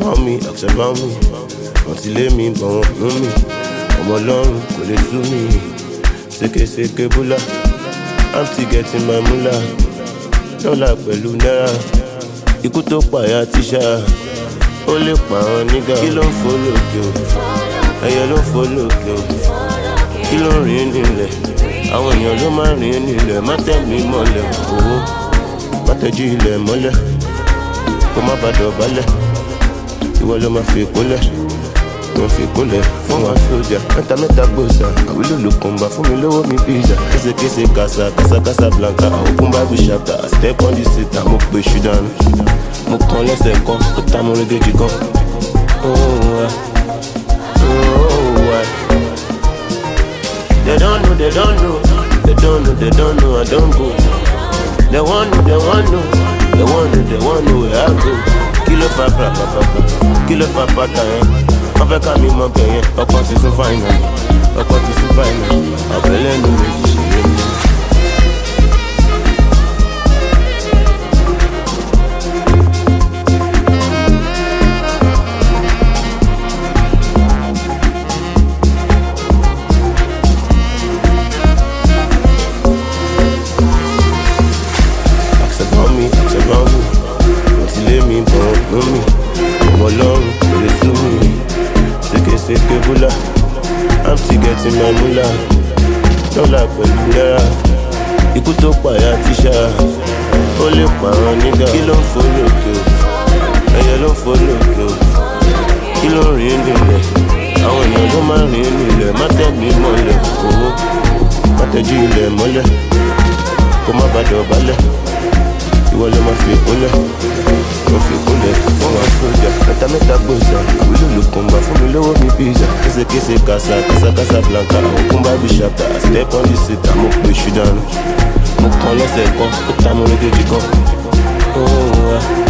about me, until lé mi bọ̀ wọ́n mú mi. Ọmọ Ọlọ́run kò lè sú mi. Sékèsékè búlá, I'm still getting my moolah. Dọ́là pẹ̀lú náírà, ikú tó pààyà tíṣà. Ó lè pa àwọn nígà. Kí ló ń fò lókè o? Ẹyẹ ló ń fò lókè o. Kí ló ń rìn nílẹ̀? Àwọn èèyàn ló máa ń rìn nílẹ̀. Má tẹ̀ mí mọ́lẹ̀ owó, má tẹ́jú ilẹ̀ mọ́lẹ̀. Kó má bàa dọ̀bálẹ̀, ìwọ ló máa fi kólẹ̀. Wọ́n fi kólẹ̀ fún wa sójà. Mẹ́ta gbòòsà, àwílò ló kàn bá fún mi lówó mi pizza. Késekése kásá blanca. Open Bible chapter, step on the seat, mo pè ṣù dànù. Mo kàn lẹ́sẹ̀ kan, ó ta mo régéjì kan. They don't know, I don't go. They want know where I go. Kilo fa pata yẹn. Wọ́n fẹ́ ká mi mọ bẹ̀yẹn. Ọkọ̀ ti sún fáìnà. Àbẹ̀lẹ̀ nu méjì ṣe é mi. Until lé mi bọ̀ wọ́n mú mi. Ọmọ Ọlọ́run kò lè sú mi. Sékèsékè búlá, I'm still getting my moolah. Dọ́là pẹ̀lú náírà, ikú tó pààyà tíṣà. Ó lè pa àwọn nígà. Kí ló ń fò lókè o? Ẹyẹ ló ń fò lókè o. Kí ló ń rìn nílẹ̀? Àwọn èèyàn ló máa ń rìn nílẹ̀. Má tẹ̀ mí mọ́lẹ̀ owó, má tẹ́jú ilẹ̀ mọ́lẹ̀. Kó má bàa dọ̀bálẹ̀, ìwọ ló máa fi kólẹ̀. Wọ́n fi kólẹ̀ fún wa sójà. Mẹ́ta gbòòsà, àwílò ló kàn bá fún mi lówó mi pizza. Késekése kásá blanca. Open Bible chapter, step on the seat, mo pè ṣù dànù. Mo kàn lẹ́sẹ̀ kan, ó ta mo régéjì kan.